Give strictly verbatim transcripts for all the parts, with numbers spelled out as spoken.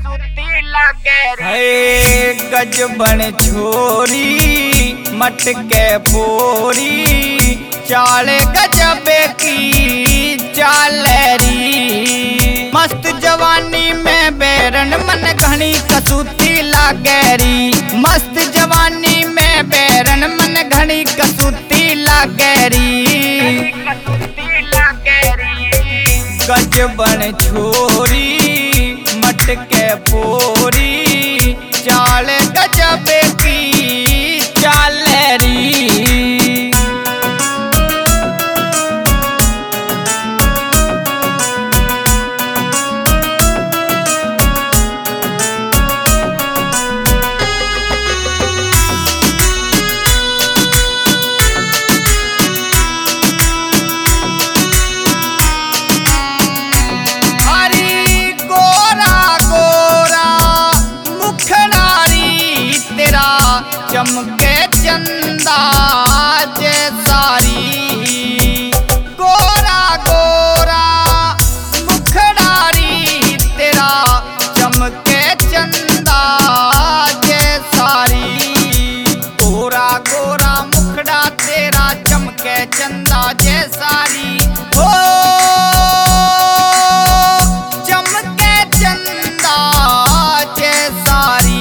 है गजबन छोरी मटके फोरी चाल गजब की चालरी। मस्त जवानी में बैरन मन घनी कसूती लागेरी। मस्त जवानी में बैरन मन घनी कसूती लागेरी। गजबन छोरी मटके फोरी चाल गजब की चालरी। चमके चंदा जैसारी गोरा गोरा मुखड़ारी तेरा चमके चंदा जैसारी। गोरा गोरा मुखड़ा तेरा चमके चंदा जैसारी। ओ चमके चंदा जैसारी।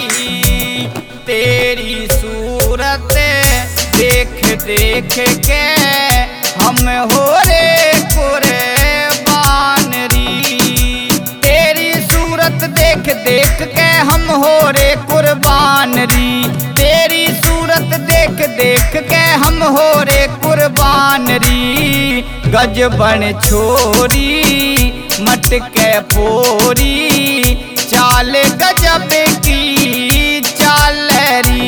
तेरी सूरत देख देख के हम हो रे कुर्बान री। तेरी सूरत देख देख के हम हो रे कुर्बान री। तेरी सूरत देख देख के हम हो रे कुर्बान री। गजबन छोरी मटके फोरी चाल गजब की चालरी।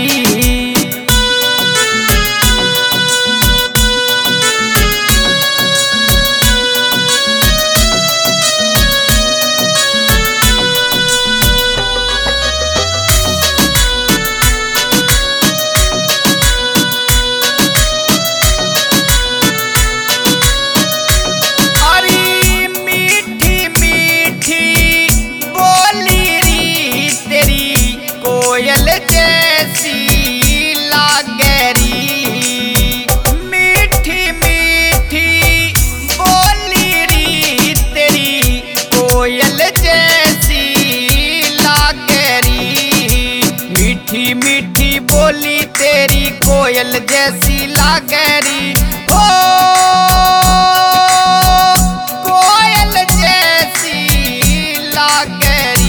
कोयल जैसी लागेरी मीठी मीठी बोली री तेरी कोयल जैसी लागेरी। मीठी मीठी बोली तेरी कोयल जैसी लागेरी। ओ कोयल जैसी लागेरी।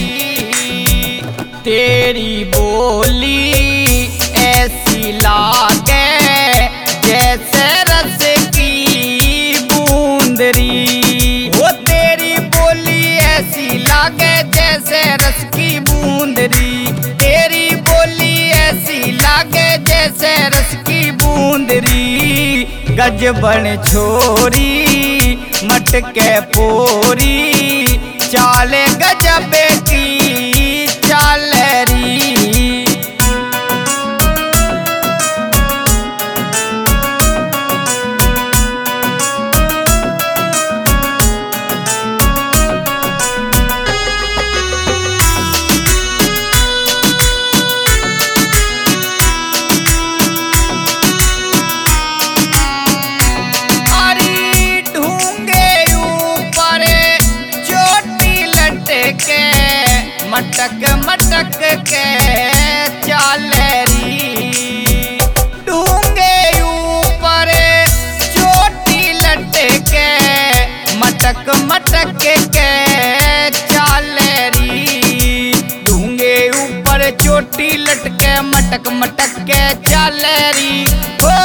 तेरी बोली ऐसी लागे जैसे रस की बूंदरी। वो तेरी बोली ऐसी लागे जैसे रस की बूंदरी। तेरी बोली ऐसी लागे जैसे रस की बूंदरी। गजबन छोरी मटके फोरी चाल गजब की चालरी। मटक मटक के चालरी। ढूंगे ऊपर चोटी लटके मटक मटक के चालरी। ढूंगे ऊपर चोटी लटके मटक मटक के चालरी। ओ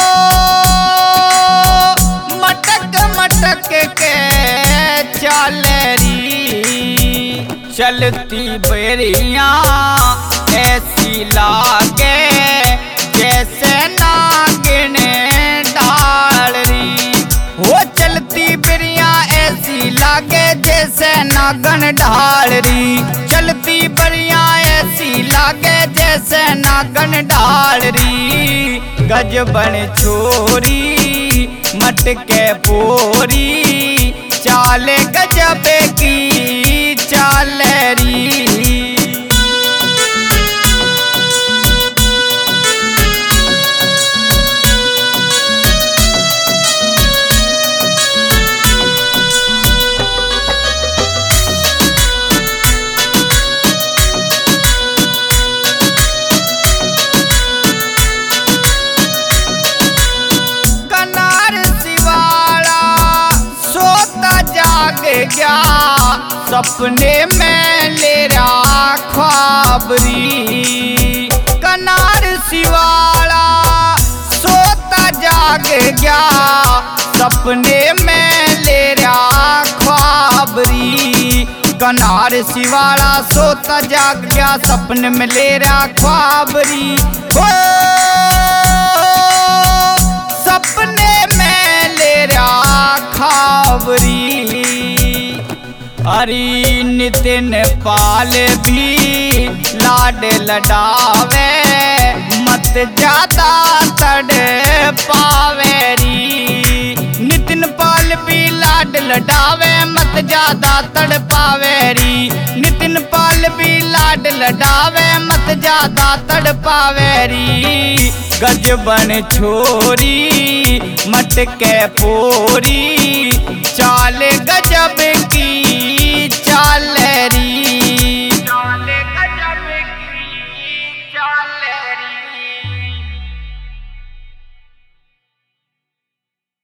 मटक मटक के चालरी। चलती बेरिया ऐसी लागे जैसे नागिन डालरी। वो चलती बेरिया ऐसी लागे जैसे नागन डालरी। चलती बेरिया ऐसी लागे जैसे नागन डालरी। गजबन छोरी मटके फोरी चाल गजब की चालरी। क्या सपने में ले रहा ख्वाबरी। कनार सिवाला सोता जाग गया सपने में ले रहा ख्वाबरी। कनार सिवाला सोता जाग गया सपने में ले रहा ख्वाबरी। ओ सपने में ले रहा ख्वाबरी। हरी नितिन पाल भी लाड लडावे मत ज्यादा तड़ पावेरी। नितिन पाल भी लाड लडावे मत ज्यादा तड़ पावेरी। नितिन पाल भी लाड लडावे मत ज्यादा तड़ पावेरी। गजबन छोरी मटके पोरी चाल गजब की